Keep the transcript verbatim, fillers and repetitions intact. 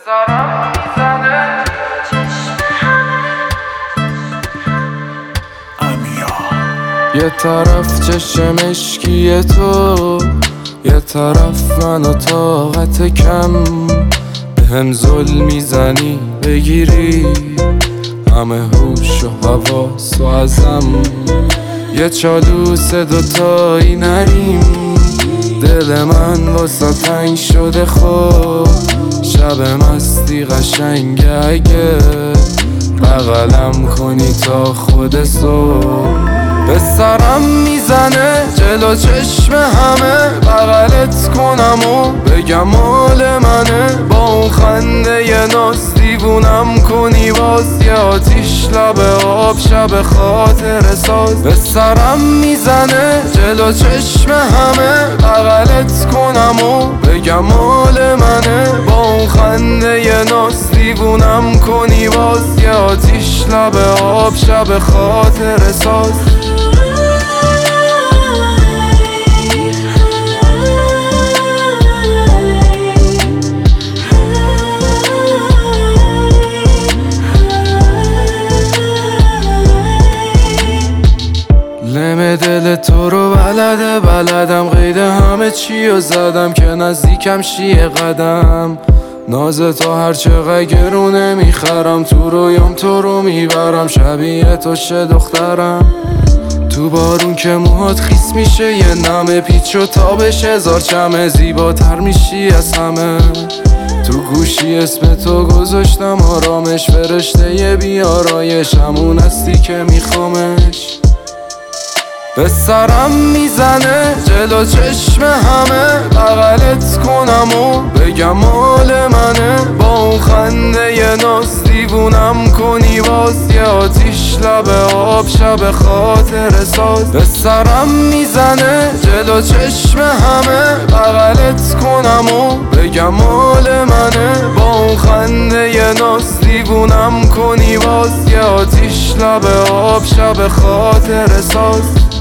سرم میزنه یه طرف چشم اشکی تو، یه طرف من و طاقت کم. به هم ظلم میزنی بگیری همه هوش و حواس و ازم. یه چالوس دوتایی نریم، دل من واسه تنگ شده. خب شب مستی قشنگه اگه بغلم کنی تا خود صبح. به سرم میزنه جلو چشم همه، بغلت کنم و بگم مال منه. با اون خنده یه ناز دیوونم کنی باز، یه آتیش لب آب شب خاطر ساز. به سرم میزنه جلو چشم همه، بغلت کنم و بگم مال منه. با اون خنده یه ناز دیوونم کنی باز، یه آتیش لب آب شب خاطر ساز. لم دل تو رو بلده بلدم، قید همه چی رو زدم که نزدیکم شیه قدم. ناز تو هر چقدر گرونه میخرم، تو رویام تو رو میبرم، شبیه تو شه دخترم. تو بارون که موهات خیس میشه، یه نمه پیچ و تابش هزار چمه، زیباتر میشی از همه. تو گوشی اسم تو گذاشتم آرامش، فرشته ی بیارایش، همون هستی که میخوامش. به سرم میزنه جلو چشم همه، بغلت کنم و بگم مال منه. با اون خنده یه ناز دیوونم کنی باز، یه آتیش لب آب شب خاطر ساز. به سرم میزنه جلو چشم همه، بغلت کنم و بگم مال منه. با اون خنده یه ناز دیوونم کنی باز، یه آتیش لب آب شب خاطر ساز.